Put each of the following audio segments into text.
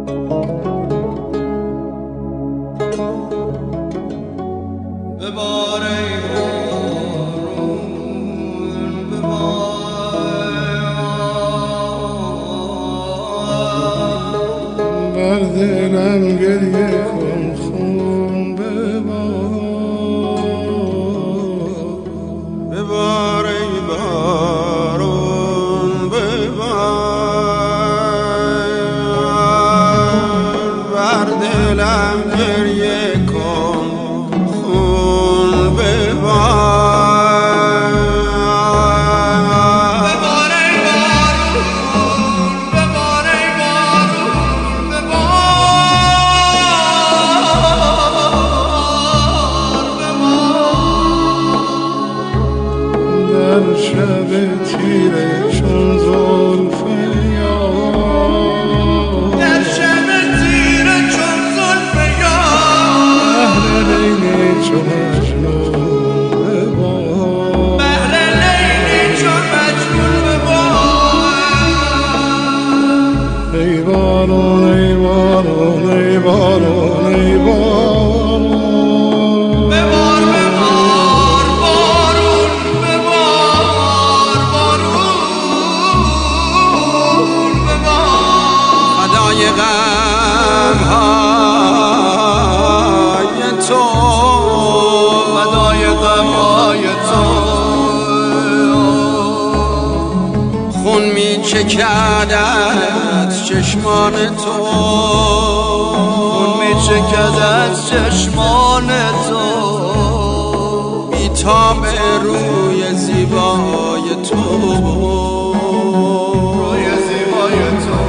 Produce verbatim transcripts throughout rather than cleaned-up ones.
ببار ای بارون ببار، بر دلم گریه کن خون ببار. ببار ای بارون ببار، بر دلم گریه کن خون ببار. ببار ای بارون ببار ای بارون ببار. در شب تیره چون زلف یار، در شب تیره چون زلف یار، بهر لیلی چون مجنون ببار. بهر لیلی چون مجنون ببار. ای بارون ای بارون ای بارون ای بارون، ببار ببار بارون ببار بارون ببار. فدای غم های تو، فدای غم های تو، خون می چکد از چشمان تو، خون می چکد از چشمان تو، بی‌تاب روی زیبای تو، روی زیبای تو،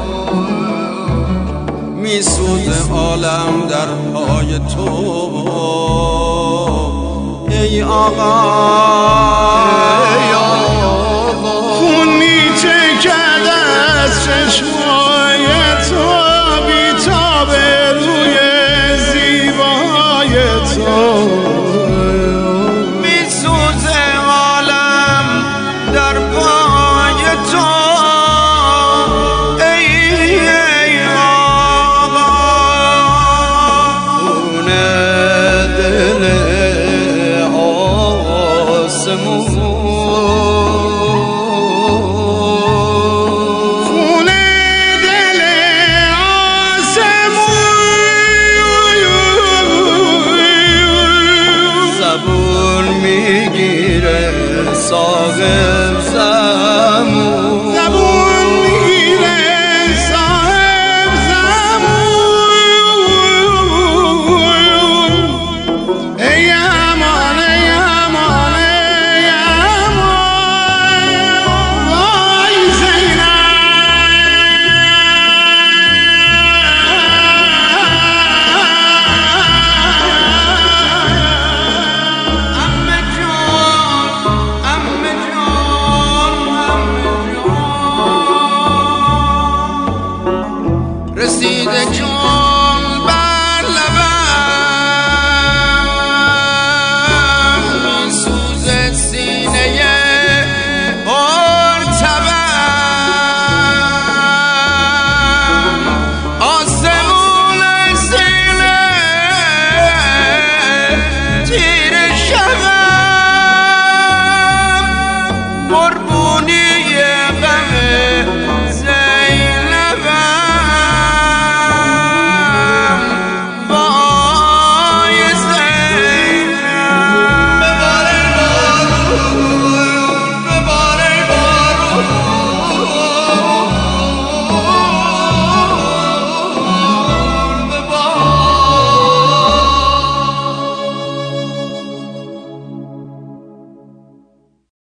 میسوزه عالم در پای تو. ای آقا ای آقا، خون میچکد از چشمای تو، بی‌تاب روی زیبای تو، میسوزه عالم در پای تو. ای ای آقا، خون دل آسمون، خون دل آسمون، زبون میگیره صاحب زمون، زبون میگیره صاحب زمون. ای امان ای امان ای امان، وای عمه جان عمه جان عمه جان، رسیده جان